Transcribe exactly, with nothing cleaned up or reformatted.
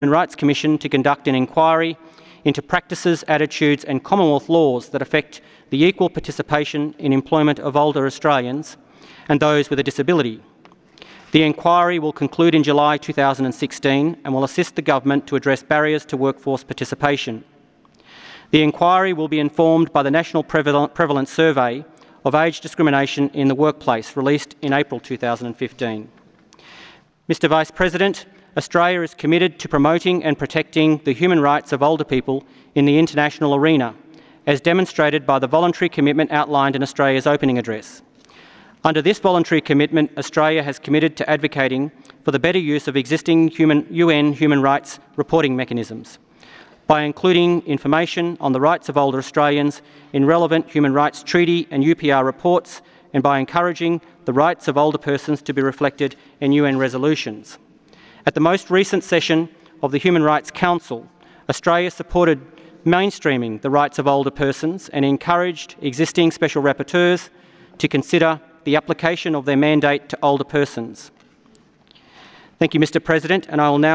Human Rights Commission to conduct an inquiry into practices, attitudes and Commonwealth laws that affect the equal participation in employment of older Australians and those with a disability. The inquiry will conclude in July two thousand sixteen and will assist the government to address barriers to workforce participation. The inquiry will be informed by the National Prevalence Survey of Age Discrimination in the Workplace, released in April two thousand fifteen. Mr Vice President, Australia is committed to promoting and protecting the human rights of older people in the international arena, as demonstrated by the voluntary commitment outlined in Australia's opening address. Under this voluntary commitment, Australia has committed to advocating for the better use of existing human, U N human rights reporting mechanisms, by including information on the rights of older Australians in relevant human rights treaty and U P R reports, and by encouraging the rights of older persons to be reflected in U N resolutions. At the most recent session of the Human Rights Council, Australia supported mainstreaming the rights of older persons and encouraged existing special rapporteurs to consider the application of their mandate to older persons. Thank you, Mr President, and I will now